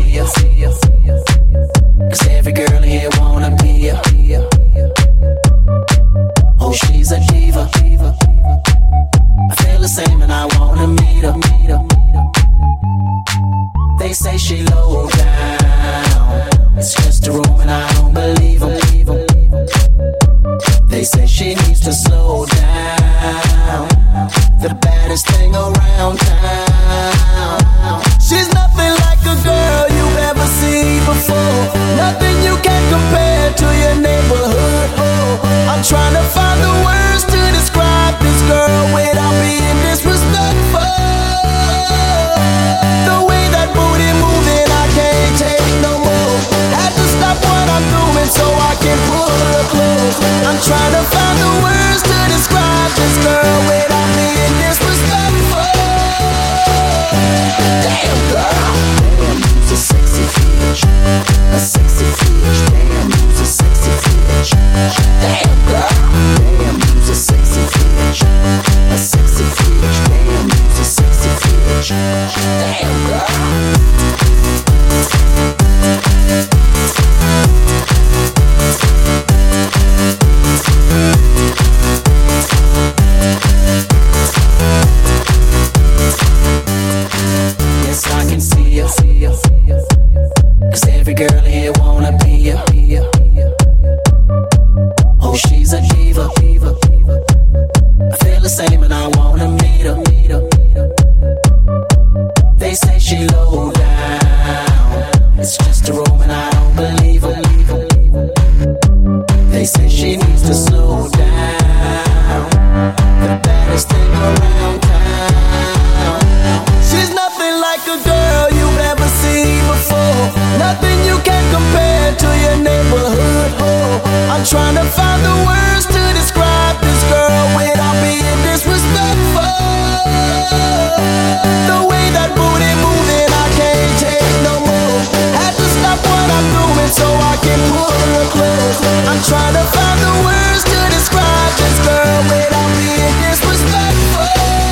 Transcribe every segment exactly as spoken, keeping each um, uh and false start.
see ya. Cause every girl here wanna be ya. Oh, she's a diva. I feel the same and I wanna meet her. They say she low down, it's just a room and I don't believe them. They say she needs to slow down, the baddest thing around town. She's nothing like a girl you've ever seen before, nothing you can compare to your neighborhood. I'm trying to find the words to describe this girl without being disrespectful. The way that booty moving, I can't take no more. Had to stop what I'm doing so I can pull her close. I'm trying to find the words to describe this girl without being disrespectful. Damn girl, damn, you's a sexy bitch, a sexy bitch. Damn, you's a sexy bitch. Damn girl, damn, you's a sexy bitch, a sexy bitch. Damn, you's a sexy bitch. Damn girl. Yes, I can see ya. Cause every girl here wanna be ya. Oh, she's a diva. I feel the same and I wanna meet her. They say she low down, it's just a room and I don't believe her. They say she needs to slow down, the baddest thing around town. She's nothing like a girl you've ever seen before, nothing you can compare to your neighborhood. I'm trying to find the words to describe this girl without being disrespectful. The way that booty moving, I can't take no more. Had to stop what I'm doing so I can pull her close. I'm trying to find the words to describe this girl without being disrespectful.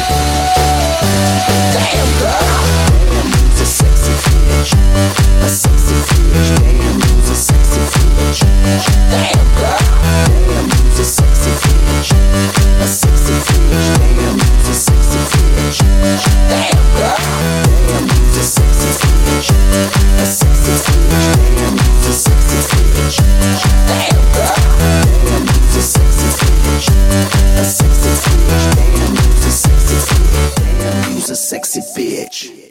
Damn girl, damn, you's a sexy bitch, a sexy bitch. Damn, you's a sexy bitch. Damn girl, damn, you's a sexy bitch, a sexy bitch. Damn, you's a sexy bitch. Damn girl, damn, you's a sexy bitch, a sexy bitch. Damn, you's a sexy bitch. Damn girl, damn, you's a sexy bitch, a sexy bitch. Damn, you's a sexy bitch. Damn, you's a sexy bitch.